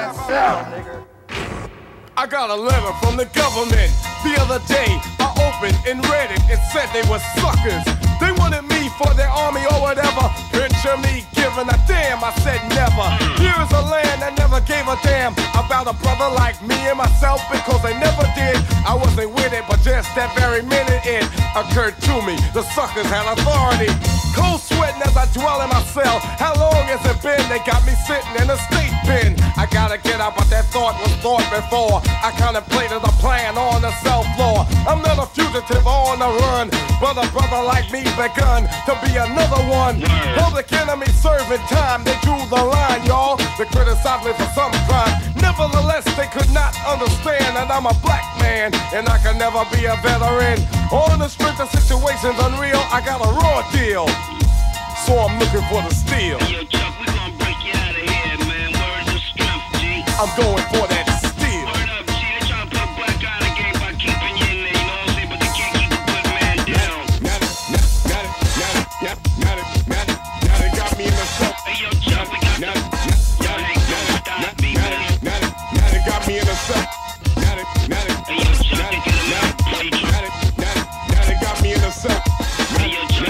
that sound, nigga. I got a letter from the government the other day. I opened and read it. It said they were suckers. They wanted me for their army or whatever. Picture me giving a damn. I said never. Here is a land that never gave a damn about a brother like me and myself, because they never did. I wasn't with it, but just that very minute it occurred to me. The suckers had authority. Cold sweating as I dwell in my cell. How long has it been? They got me sitting in a state pen. I gotta get out, but that thought was thought before. I contemplated a plan on the cell floor. I'm not a fugitive on the run, but a brother like me begun to be another one. Public enemy serving time, they drew the line, y'all. They criticized me for some crime. Nevertheless, they could not understand that I'm a black man and I can never be a veteran. On the strength of situations unreal, I got a raw deal, so I'm looking for the steel. Yo, Chuck, we gonna break you out of here, man. Words of strength, G. I'm going for that steel. Word up, G. They tryna put a black guy in the game by keeping you in there, you know what I'm saying? But they can't keep a good man down. Now they got me in the cell. Hey, yo, Chuck, we got the... Yo, hey, don't stop me, man. Now they got me in the cell. Hey, yo, Chuck, they get him out, play Chuck. Now they got me in the cell. Hey, yo, Chuck,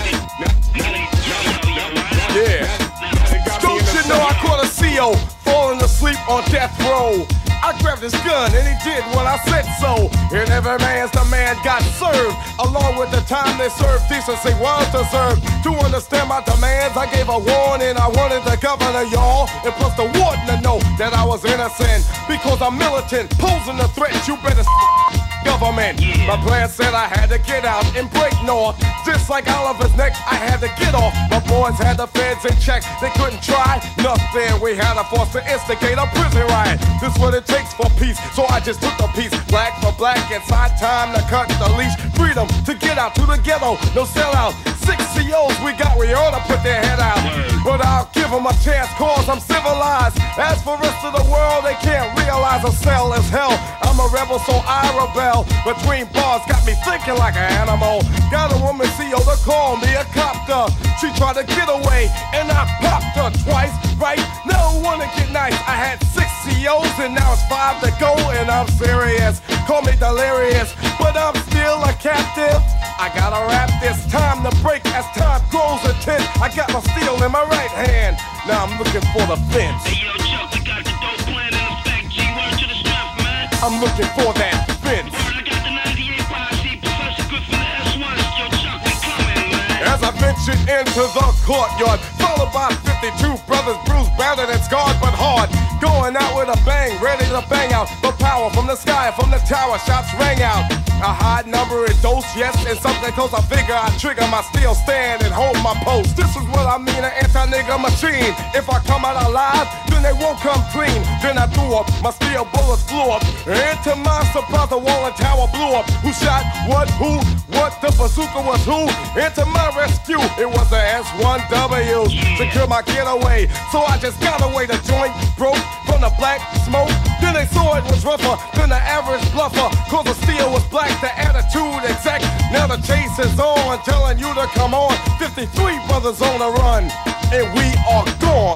Yeah. Don't you know I caught a CO falling asleep on death row? I grabbed his gun and he did what I said so. And every man's the man got served. Along with the time they served, decency was deserved. To understand my demands, I gave a warning. I wanted the governor, y'all, and plus the warden to know that I was innocent. Because I'm militant, posing a threat, you better government. My plan said I had to get out and break north. Just like Oliver's neck, I had to get off. My boys had the feds in check, they couldn't try nothing. We had a force to instigate a prison riot. This what it takes for peace, so I just took the piece. Black for black, inside time to cut the leash. Freedom to get out to the ghetto, no sellout. 6 COs we got, we ought to put their head out. But I'll give them a chance, cause I'm civilized. As for rest of the world, they can't realize a cell is hell. I'm a rebel, so I rebel. Between bars, got me thinking like an animal. Got a woman CO to call me a copter. She tried to get away, and I popped her twice, right? No one to get nice. I had 6 COs, and now it's 5 to go, and I'm serious. Call me delirious, but I'm still a captive. I gotta rap this time to break as time grows a tent. I got my steel in my right hand. Now I'm looking for the fence. Hey, yo, Chuck, we got the dope plan in effect, G. Word to the strength, man. I'm looking for that fence. Word, I got the 98 posse, Professor Good for the S1. Yo, Chuck, we coming, man. As I ventured into the courtyard, followed by 52 brothers, bruised, battered, and scarred but hard. Going out with a bang, ready to bang out. The power from the sky, from the tower, shots rang out. A high number in dose, yes, and something close. I figure I trigger my steel stand and hold my post. This is what I mean, an anti-nigga machine. If I come out alive, then they won't come clean. Then I threw up, my steel bullets flew up. Into my surprise, the wall and tower blew up. Who shot what, who, what, the bazooka was who? Into my rescue, it was the S1W. Secure my getaway, so I just got away. The joint broke from the black smoke. Then they saw it was rougher than the average bluffer. Cause the steel was black, the attitude exact. Now the chase is on, telling you to come on. 53 brothers on the run, and we are gone.